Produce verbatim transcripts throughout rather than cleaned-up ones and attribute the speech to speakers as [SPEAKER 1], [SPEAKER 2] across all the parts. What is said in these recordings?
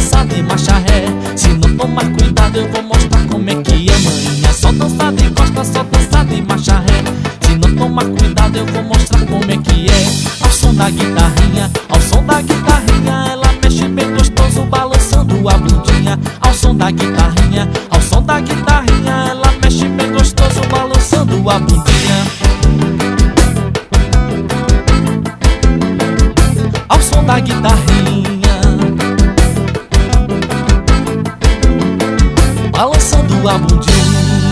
[SPEAKER 1] dançar de marcha ré. Se não tomar cuidado eu vou mostrar como é que é, manhã. Só dançar de costa, só dançar de marcha ré. Se não tomar cuidado eu vou mostrar como é que é. Ao som da guitarrinha, ao som da guitarrinha, ela mexe bem gostoso balançando a bundinha. Ao som da guitarrinha, ao som da guitarrinha, ela mexe bem gostoso balançando a bundinha. Ao som da guitarrinha, balançando a bundinha.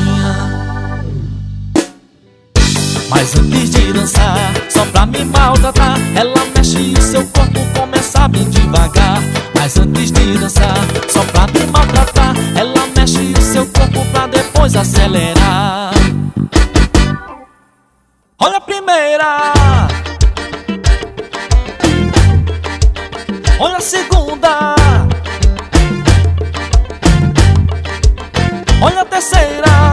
[SPEAKER 1] Mas antes de dançar, só pra me maltratar, ela mexe o seu corpo, começa bem devagar. Mas antes de dançar, só pra me maltratar, ela mexe o seu corpo pra depois acelerar. Olha a primeira, olha a segunda, olha a terceira,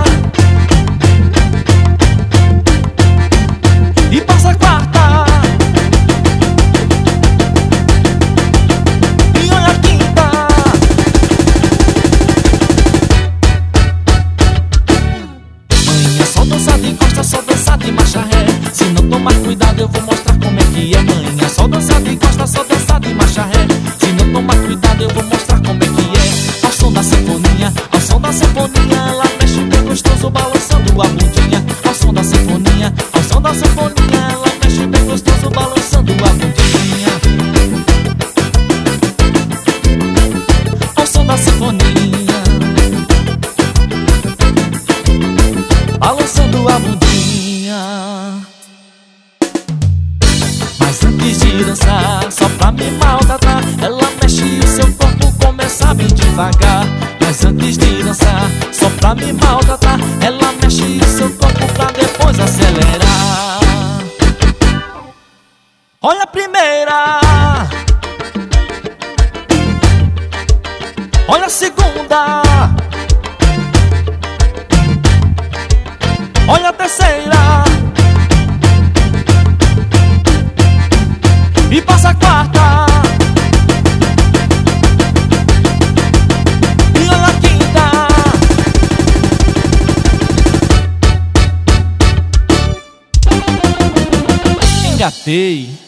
[SPEAKER 1] e passa a quarta, e olha a quinta. Manhã, só dançar de costa, só dançar de marcha ré. Se não tomar cuidado eu vou mostrar como é que é, manhã. Só dançar de costa, só dançar de marcha ré. Se não tomar cuidado eu vou mostrar como é que é. Ao som da sinfonia, ao som da sinfonia, ela mexe bem gostoso balançando a bundinha. Ao som da sinfonia, ao som da sinfonia, ela mexe bem gostoso balançando a bundinha. Ao som da sinfonia, balançando a bundinha. Mas antes de dançar, só pra me maltratar, ela mexe o seu corpo, começa bem devagar. Mas antes de dançar, só pra me maltratar, ela mexe o seu corpo pra depois acelerar. Olha a primeira, olha a segunda, olha a terceira, e passa a quarta, e olha a quinta. Engatei.